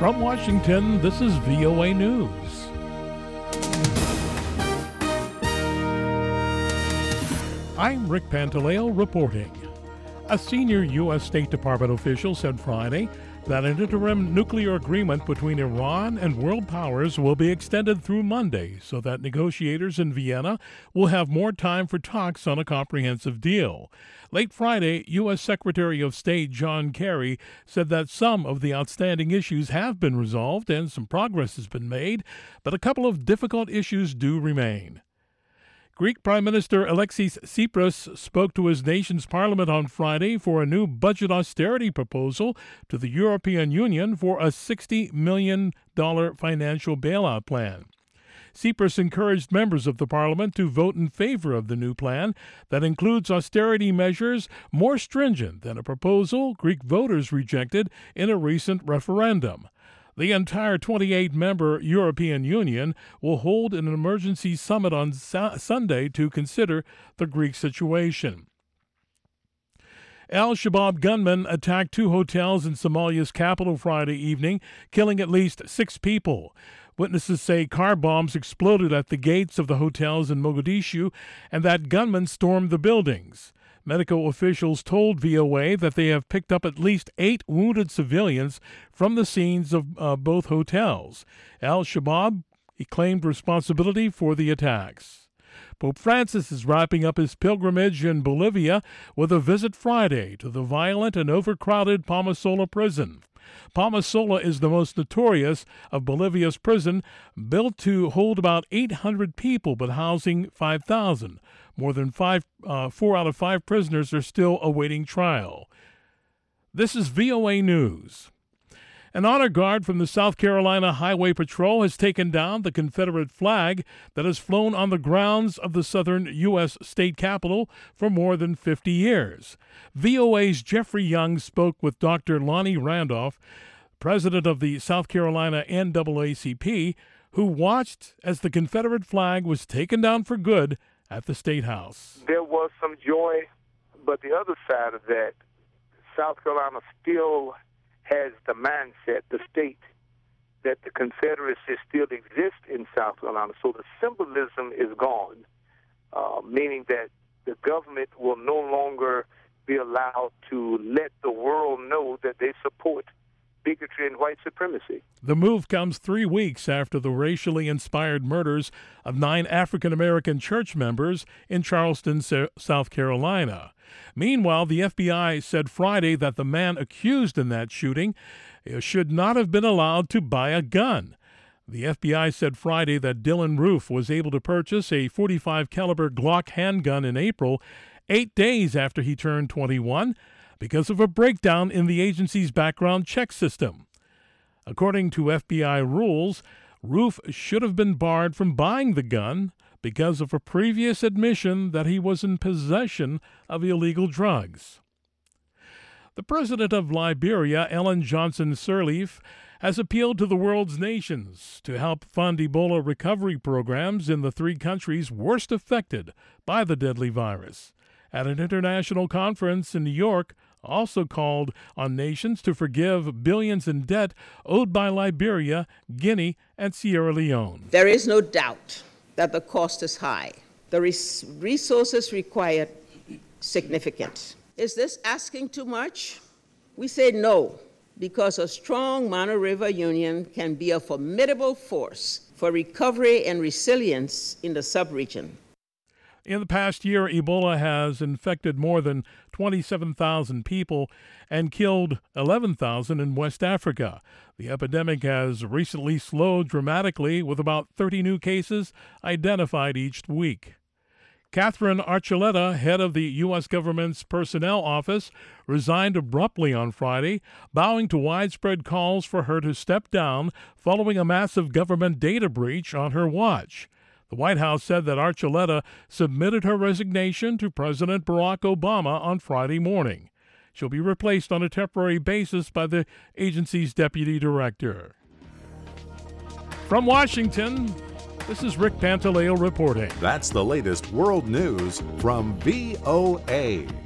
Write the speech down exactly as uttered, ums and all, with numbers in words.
From Washington, this is V O A News. I'm Rick Pantaleo reporting. A senior U S. State Department official said Friday that an interim nuclear agreement between Iran and world powers will be extended through Monday so that negotiators in Vienna will have more time for talks on a comprehensive deal. Late Friday, U S. Secretary of State John Kerry said that some of the outstanding issues have been resolved and some progress has been made, but a couple of difficult issues do remain. Greek Prime Minister Alexis Tsipras spoke to his nation's parliament on Friday for a new budget austerity proposal to the European Union for a sixty million dollars financial bailout plan. Tsipras encouraged members of the parliament to vote in favor of the new plan that includes austerity measures more stringent than a proposal Greek voters rejected in a recent referendum. The entire twenty-eight member European Union will hold an emergency summit on sa- Sunday to consider the Greek situation. Al-Shabaab gunmen attacked two hotels in Somalia's capital Friday evening, killing at least six people. Witnesses say car bombs exploded at the gates of the hotels in Mogadishu and that gunmen stormed the buildings. Medical officials told V O A that they have picked up at least eight wounded civilians from the scenes of uh, both hotels. Al-Shabaab claimed responsibility for the attacks. Pope Francis is wrapping up his pilgrimage in Bolivia with a visit Friday to the violent and overcrowded Palmasola prison. Palmasola is the most notorious of Bolivia's prison, built to hold about eight hundred people but housing five thousand. More than five, uh, four out of five prisoners are still awaiting trial. This is V O A News. An honor guard from the South Carolina Highway Patrol has taken down the Confederate flag that has flown on the grounds of the southern U S state capitol for more than fifty years. V O A's Jeffrey Young spoke with Doctor Lonnie Randolph, president of the South Carolina N double A C P, who watched as the Confederate flag was taken down for good at the State House. There was some joy, but the other side of that, South Carolina still has the mindset, the state, that the Confederacy still exists in South Carolina. So the symbolism is gone, uh, meaning that the government will no longer be allowed to let the world know that they support bigotry and white supremacy. The move comes three weeks after the racially inspired murders of nine African-American church members in Charleston, South Carolina. Meanwhile, the F B I said Friday that the man accused in that shooting should not have been allowed to buy a gun. The F B I said Friday that Dylan Roof was able to purchase a forty-five caliber Glock handgun in April, eight days after he turned twenty-one, because of a breakdown in the agency's background check system. According to F B I rules, Roof should have been barred from buying the gun because of a previous admission that he was in possession of illegal drugs. The president of Liberia, Ellen Johnson Sirleaf, has appealed to the world's nations to help fund Ebola recovery programs in the three countries worst affected by the deadly virus. At an international conference in New York, also called on nations to forgive billions in debt owed by Liberia, Guinea, and Sierra Leone. There is no doubt that the cost is high. The res- resources required significant. Is this asking too much? We say no, because a strong Mono River Union can be a formidable force for recovery and resilience in the sub-region. In the past year, Ebola has infected more than twenty-seven thousand people and killed eleven thousand in West Africa. The epidemic has recently slowed dramatically, with about thirty new cases identified each week. Catherine Archuleta, head of the U S government's personnel office, resigned abruptly on Friday, bowing to widespread calls for her to step down following a massive government data breach on her watch. The White House said that Archuleta submitted her resignation to President Barack Obama on Friday morning. She'll be replaced on a temporary basis by the agency's deputy director. From Washington, this is Rick Pantaleo reporting. That's the latest world news from V O A.